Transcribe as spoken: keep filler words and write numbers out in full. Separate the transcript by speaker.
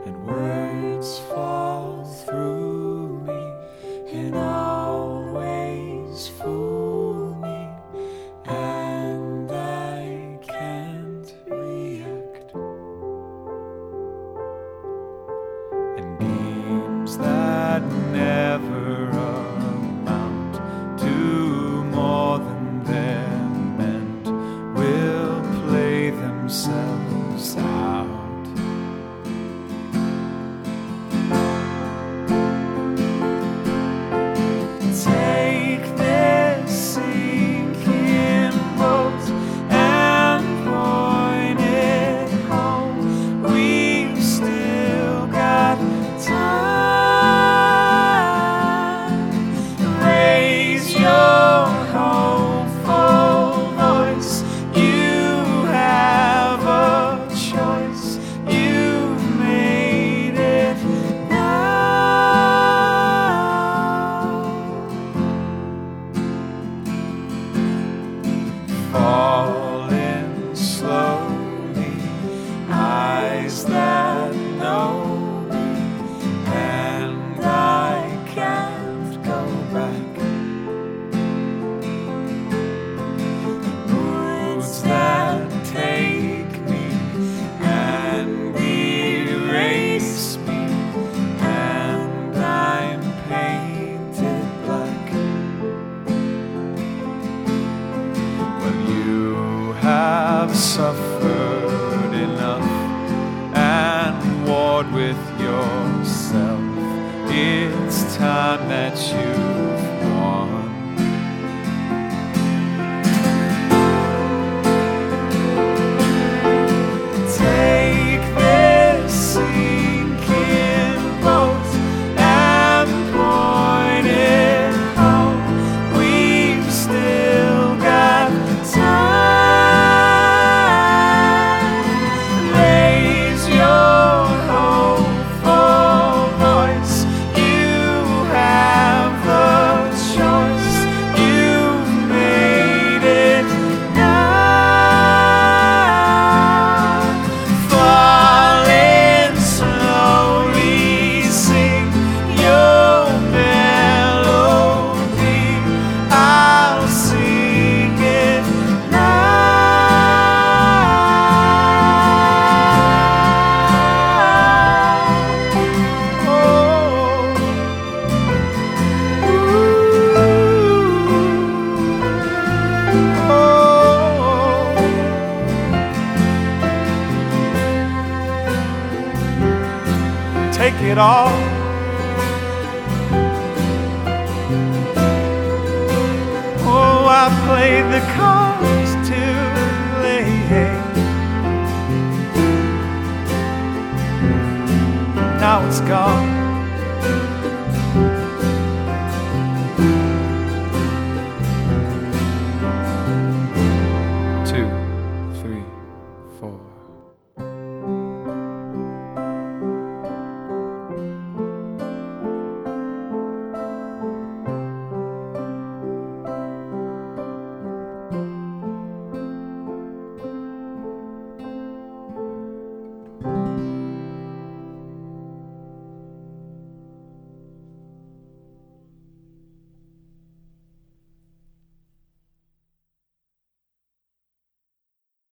Speaker 1: and words fall through me and always fool me, and I can't react. And games that never amount to more than they're meant will play themselves out. Take this sinking boat and point it home. We've still got time. Raise your hopeful voice. You have a choice. You made it falling slowly, eyes that know me, and I can't go back. Moods that take me and erase me, and I'm painted black. Well, you have suffered enough and warred with yourself. It's time that you've won. Take this sinking boat and point it home. We've still got time. Raise your hopeful voice. You have the choice. You've made it now. Falling slowly, sing your melody. I'll sing it now. Oh, oh. Take it all. Oh, I played the cards too late. Now it's gone.